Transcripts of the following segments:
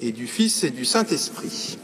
et du Fils et du Saint-Esprit.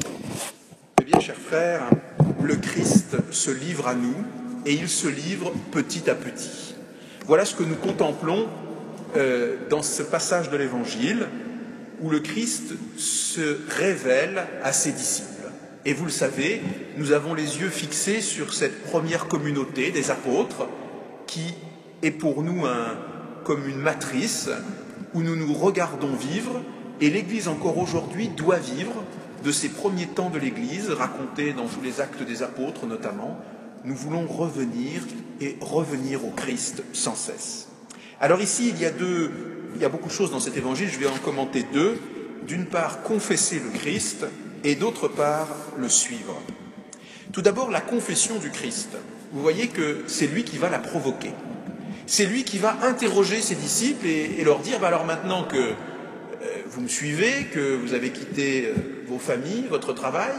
Eh bien, chers frères, le Christ se livre à nous, et il se livre petit à petit. Voilà ce que nous contemplons dans ce passage de l'Évangile, où le Christ se révèle à ses disciples. Et vous le savez, nous avons les yeux fixés sur cette première communauté des apôtres, qui est pour nous comme une matrice, où nous nous regardons vivre, et l'Église encore aujourd'hui doit vivre de ces premiers temps de l'Église, racontés dans tous les actes des apôtres notamment. Nous voulons revenir au Christ sans cesse. Alors ici, il y a beaucoup de choses dans cet évangile, je vais en commenter deux. D'une part, confesser le Christ, et d'autre part, le suivre. Tout d'abord, la confession du Christ. Vous voyez que c'est lui qui va la provoquer. C'est lui qui va interroger ses disciples et leur dire, alors maintenant que vous me suivez, que vous avez quitté vos familles, votre travail,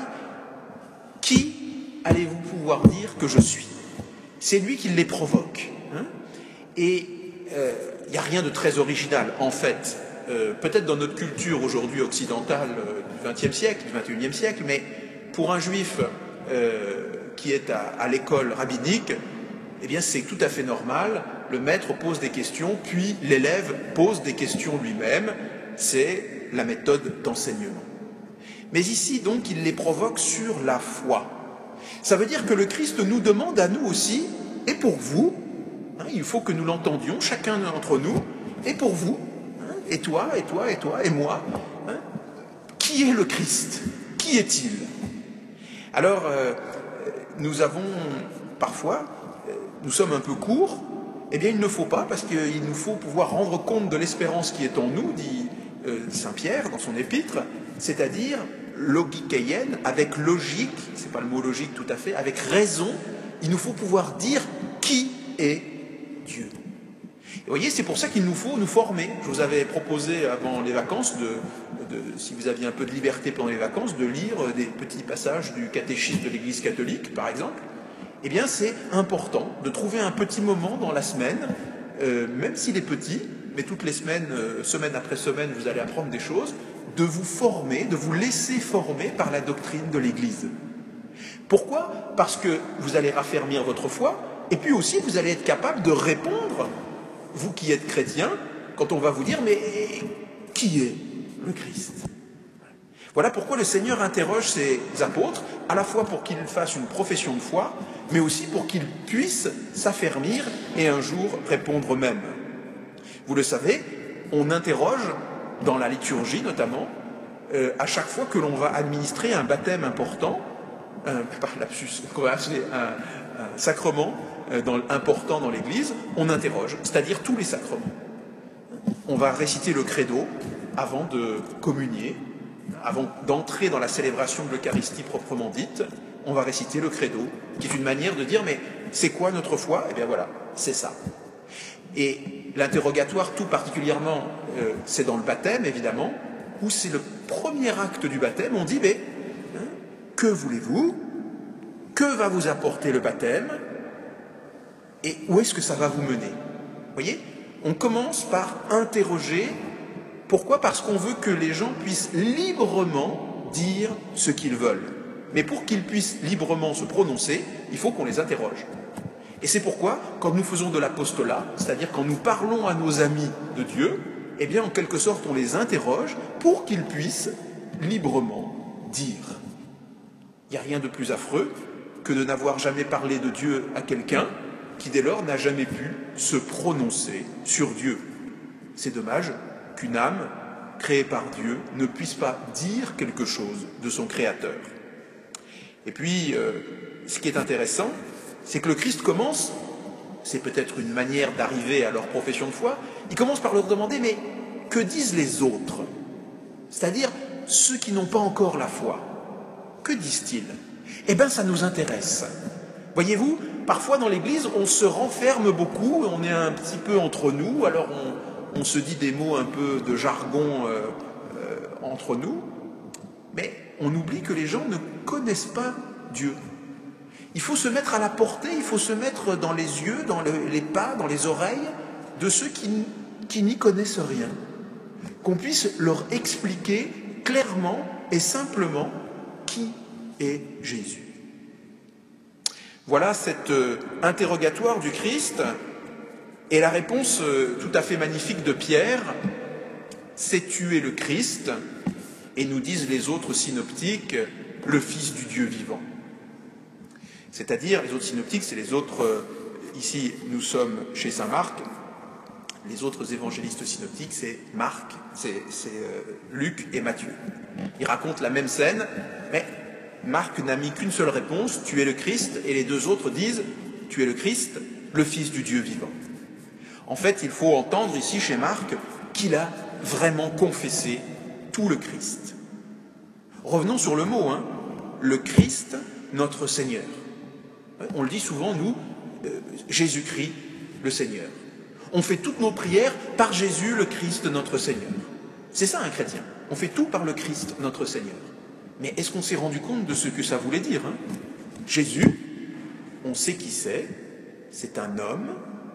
qui allez-vous pouvoir dire que je suis? C'est lui qui les provoque. Et il n'y a rien de très original, en fait. Peut-être dans notre culture aujourd'hui occidentale du XXe siècle, du XXIe siècle, mais pour un juif qui est à l'école rabbinique, eh bien c'est tout à fait normal. Le maître pose des questions, puis l'élève pose des questions lui-même. C'est la méthode d'enseignement. Mais ici, donc, il les provoque sur la foi. Ça veut dire que le Christ nous demande à nous aussi, et pour vous, il faut que nous l'entendions, chacun d'entre nous, et pour vous, et toi, et toi, et toi, et moi, qui est le Christ? Qui est-il? Alors, nous avons parfois, nous sommes un peu courts, eh bien il ne faut pas, parce qu'il nous faut pouvoir rendre compte de l'espérance qui est en nous, dit Saint Pierre dans son épître, c'est-à-dire logikeien, avec logique, c'est pas le mot logique tout à fait, avec raison, il nous faut pouvoir dire qui est Dieu. Et vous voyez, c'est pour ça qu'il nous faut nous former. Je vous avais proposé avant les vacances, si vous aviez un peu de liberté pendant les vacances, de lire des petits passages du catéchisme de l'Église catholique, par exemple. Eh bien, c'est important de trouver un petit moment dans la semaine, même s'il est petit, mais toutes les semaines, semaine après semaine, vous allez apprendre des choses, de vous former, de vous laisser former par la doctrine de l'Église. Pourquoi? Parce que vous allez raffermir votre foi, et puis aussi vous allez être capable de répondre, vous qui êtes chrétien, quand on va vous dire, mais qui est le Christ? Voilà pourquoi le Seigneur interroge ses apôtres, à la fois pour qu'ils fassent une profession de foi, mais aussi pour qu'ils puissent s'affermir et un jour répondre eux-mêmes. Vous le savez, on interroge, dans la liturgie notamment, à chaque fois que l'on va administrer un baptême important, qu'on va appeler un sacrement important dans l'Église, on interroge, c'est-à-dire tous les sacrements. On va réciter le credo avant de communier, avant d'entrer dans la célébration de l'Eucharistie proprement dite, on va réciter le credo, qui est une manière de dire, mais c'est quoi notre foi? Eh bien voilà, c'est ça. Et l'interrogatoire, tout particulièrement, c'est dans le baptême, évidemment, où c'est le premier acte du baptême, on dit, mais que voulez-vous? Que va vous apporter le baptême? Et où est-ce que ça va vous mener? Vous voyez, on commence par interroger. Pourquoi? Parce qu'on veut que les gens puissent librement dire ce qu'ils veulent. Mais pour qu'ils puissent librement se prononcer, il faut qu'on les interroge. Et c'est pourquoi, quand nous faisons de l'apostolat, c'est-à-dire quand nous parlons à nos amis de Dieu, eh bien, en quelque sorte, on les interroge pour qu'ils puissent librement dire. Il n'y a rien de plus affreux que de n'avoir jamais parlé de Dieu à quelqu'un qui, dès lors, n'a jamais pu se prononcer sur Dieu. C'est dommage qu'une âme créée par Dieu ne puisse pas dire quelque chose de son Créateur. Et puis, ce qui est intéressant, c'est que le Christ commence, c'est peut-être une manière d'arriver à leur profession de foi, il commence par leur demander, mais que disent les autres? C'est-à-dire ceux qui n'ont pas encore la foi. Que disent-ils? Eh bien, ça nous intéresse. Voyez-vous, parfois dans l'Église, on se renferme beaucoup, on est un petit peu entre nous, alors on se dit des mots un peu de jargon entre nous, mais on oublie que les gens ne connaissent pas Dieu. Il faut se mettre à la portée, il faut se mettre dans les yeux, dans les pas, dans les oreilles de ceux qui n'y connaissent rien. Qu'on puisse leur expliquer clairement et simplement qui est Jésus. Voilà cet interrogatoire du Christ et la réponse tout à fait magnifique de Pierre. Sais-tu es le Christ? Et nous disent les autres synoptiques, le Fils du Dieu vivant. C'est-à-dire, les autres synoptiques, c'est les autres, ici nous sommes chez saint Marc, les autres évangélistes synoptiques, c'est Marc, c'est Luc et Matthieu. Ils racontent la même scène, mais Marc n'a mis qu'une seule réponse, tu es le Christ, et les deux autres disent, tu es le Christ, le Fils du Dieu vivant. En fait, il faut entendre ici chez Marc qu'il a vraiment confessé tout le Christ. Revenons sur le mot, le Christ, notre Seigneur. On le dit souvent, nous, Jésus-Christ, le Seigneur. On fait toutes nos prières par Jésus, le Christ, notre Seigneur. C'est ça un chrétien. On fait tout par le Christ, notre Seigneur. Mais est-ce qu'on s'est rendu compte de ce que ça voulait dire, Jésus, on sait qui c'est un homme,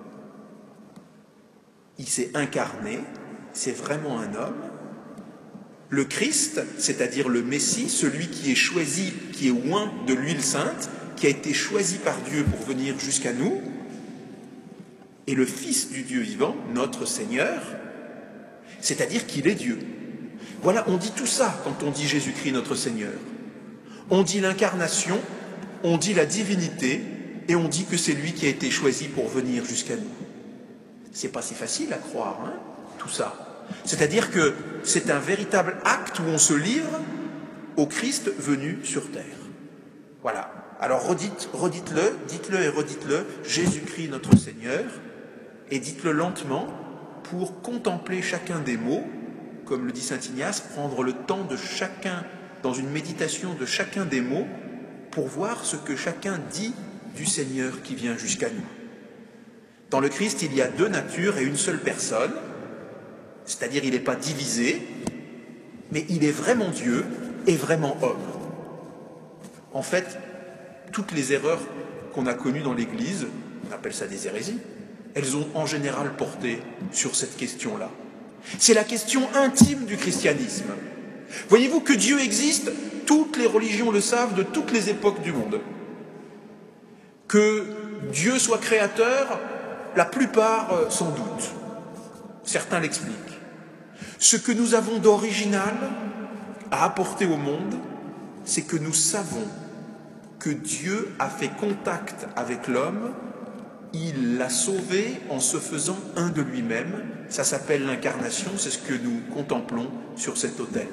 il s'est incarné, c'est vraiment un homme. Le Christ, c'est-à-dire le Messie, celui qui est choisi, qui est oint de l'huile sainte, qui a été choisi par Dieu pour venir jusqu'à nous, et le Fils du Dieu vivant, notre Seigneur, c'est-à-dire qu'il est Dieu. Voilà, on dit tout ça quand on dit Jésus-Christ notre Seigneur. On dit l'incarnation, on dit la divinité, et on dit que c'est lui qui a été choisi pour venir jusqu'à nous. C'est pas si facile à croire, tout ça. C'est-à-dire que c'est un véritable acte où on se livre au Christ venu sur terre. Voilà. Alors redites-le, dites-le et redites-le, Jésus-Christ notre Seigneur, et dites-le lentement pour contempler chacun des mots, comme le dit saint Ignace, prendre le temps de chacun, dans une méditation de chacun des mots, pour voir ce que chacun dit du Seigneur qui vient jusqu'à nous. Dans le Christ, il y a deux natures et une seule personne, c'est-à-dire il n'est pas divisé, mais il est vraiment Dieu et vraiment homme. En fait, toutes les erreurs qu'on a connues dans l'Église, on appelle ça des hérésies, elles ont en général porté sur cette question-là. C'est la question intime du christianisme. Voyez-vous que Dieu existe, toutes les religions le savent de toutes les époques du monde. Que Dieu soit créateur, la plupart sans doute. Certains l'expliquent. Ce que nous avons d'original à apporter au monde, c'est que nous savons que Dieu a fait contact avec l'homme, il l'a sauvé en se faisant un de lui-même. Ça s'appelle l'incarnation, c'est ce que nous contemplons sur cet autel.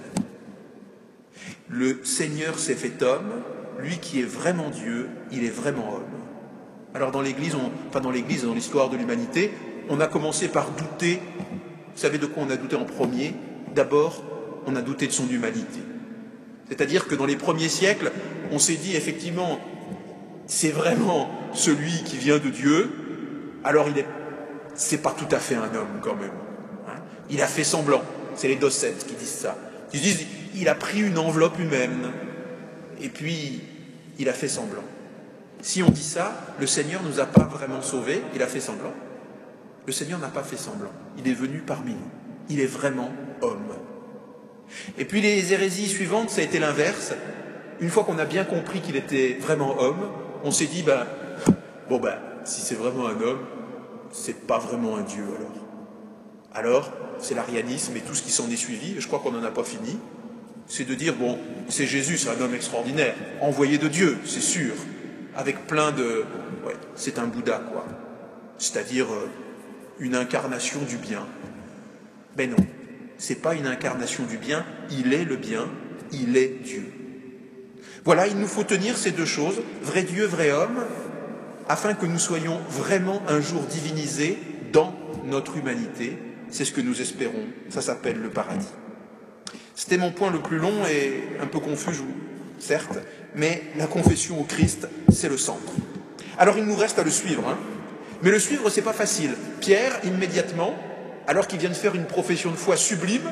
Le Seigneur s'est fait homme, lui qui est vraiment Dieu, il est vraiment homme. Alors dans l'Église, dans l'histoire de l'humanité, on a commencé par douter. Vous savez de quoi on a douté en premier? D'abord, on a douté de son humanité. C'est-à-dire que dans les premiers siècles, on s'est dit effectivement, c'est vraiment celui qui vient de Dieu, alors c'est pas tout à fait un homme quand même. Il a fait semblant, c'est les Docètes qui disent ça. Ils disent, il a pris une enveloppe humaine, et puis il a fait semblant. Si on dit ça, le Seigneur ne nous a pas vraiment sauvés, il a fait semblant. Le Seigneur n'a pas fait semblant, il est venu parmi nous, il est vraiment homme. Et puis les hérésies suivantes, ça a été l'inverse. Une fois qu'on a bien compris qu'il était vraiment homme, on s'est dit, si c'est vraiment un homme, c'est pas vraiment un Dieu alors. Alors, c'est l'arianisme et tout ce qui s'en est suivi, et je crois qu'on n'en a pas fini, c'est de dire, c'est Jésus, c'est un homme extraordinaire, envoyé de Dieu, c'est sûr, avec plein de... Ouais, c'est un Bouddha, quoi. C'est-à-dire une incarnation du bien. Mais non, c'est pas une incarnation du bien, il est le bien, il est Dieu. Voilà, il nous faut tenir ces deux choses, vrai Dieu, vrai homme, afin que nous soyons vraiment un jour divinisés dans notre humanité. C'est ce que nous espérons, ça s'appelle le paradis. C'était mon point le plus long et un peu confus, certes, mais la confession au Christ, c'est le centre. Alors il nous reste à le suivre, mais le suivre, c'est pas facile. Pierre, immédiatement, alors qu'il vient de faire une profession de foi sublime,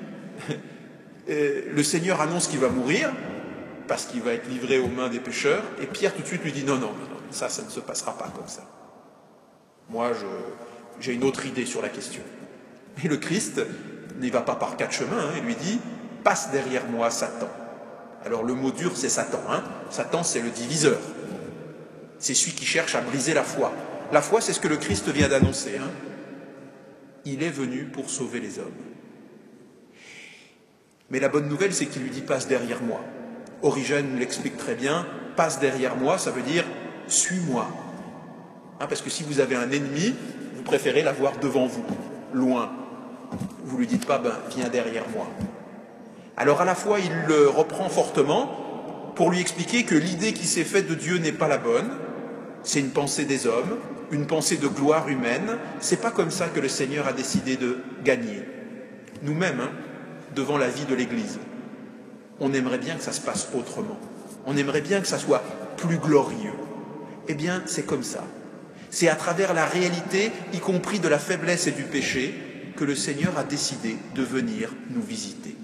le Seigneur annonce qu'il va mourir, parce qu'il va être livré aux mains des pécheurs, et Pierre tout de suite lui dit non, ça ne se passera pas comme ça. Moi, j'ai une autre idée sur la question. Et le Christ n'y va pas par quatre chemins, il lui dit, passe derrière moi, Satan. Alors le mot dur, c'est Satan. Satan, c'est le diviseur. C'est celui qui cherche à briser la foi. La foi, c'est ce que le Christ vient d'annoncer. Il est venu pour sauver les hommes. Mais la bonne nouvelle, c'est qu'il lui dit « passe derrière moi ». Origène l'explique très bien, « passe derrière moi », ça veut dire « suis-moi ». Parce que si vous avez un ennemi, vous préférez l'avoir devant vous, loin. Vous ne lui dites pas « viens derrière moi ». Alors à la fois, il le reprend fortement pour lui expliquer que l'idée qui s'est faite de Dieu n'est pas la bonne, c'est une pensée des hommes, une pensée de gloire humaine, c'est pas comme ça que le Seigneur a décidé de gagner. Nous-mêmes, devant la vie de l'Église, on aimerait bien que ça se passe autrement, on aimerait bien que ça soit plus glorieux. Eh bien, c'est comme ça. C'est à travers la réalité, y compris de la faiblesse et du péché, que le Seigneur a décidé de venir nous visiter.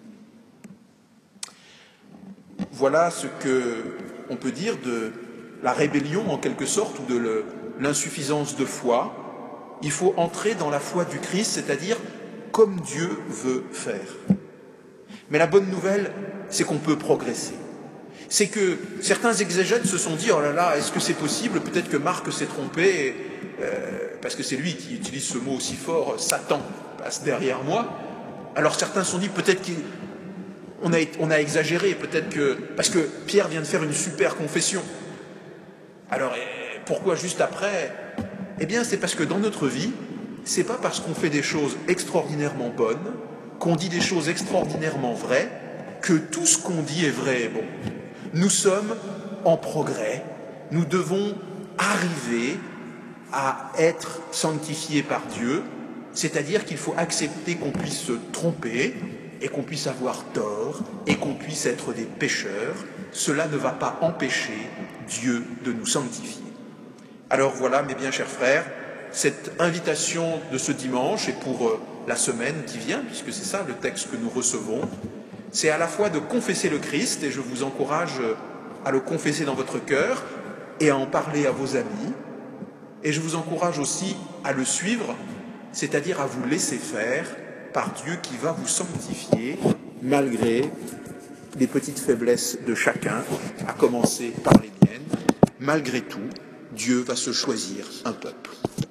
Voilà ce qu'on peut dire de la rébellion, en quelque sorte, ou de l'insuffisance de foi. Il faut entrer dans la foi du Christ, c'est-à-dire comme Dieu veut faire. Mais la bonne nouvelle, c'est qu'on peut progresser. C'est que certains exégètes se sont dit « Oh là là, est-ce que c'est possible? Peut-être que Marc s'est trompé, parce que c'est lui qui utilise ce mot aussi fort, Satan passe derrière moi. » Alors certains se sont dit peut-être qu'on a exagéré, peut-être que... Parce que Pierre vient de faire une super confession. Alors pourquoi juste après? Eh bien c'est parce que dans notre vie, c'est pas parce qu'on fait des choses extraordinairement bonnes, qu'on dit des choses extraordinairement vraies, que tout ce qu'on dit est vrai et bon. Nous sommes en progrès, nous devons arriver à être sanctifiés par Dieu, c'est-à-dire qu'il faut accepter qu'on puisse se tromper et qu'on puisse avoir tort et qu'on puisse être des pécheurs. Cela ne va pas empêcher Dieu de nous sanctifier. Alors voilà, mes bien chers frères, cette invitation de ce dimanche et pour la semaine qui vient, puisque c'est ça le texte que nous recevons, c'est à la fois de confesser le Christ, et je vous encourage à le confesser dans votre cœur et à en parler à vos amis, et je vous encourage aussi à le suivre, c'est-à-dire à vous laisser faire par Dieu qui va vous sanctifier malgré les petites faiblesses de chacun, à commencer par les miennes. Malgré tout, Dieu va se choisir un peuple.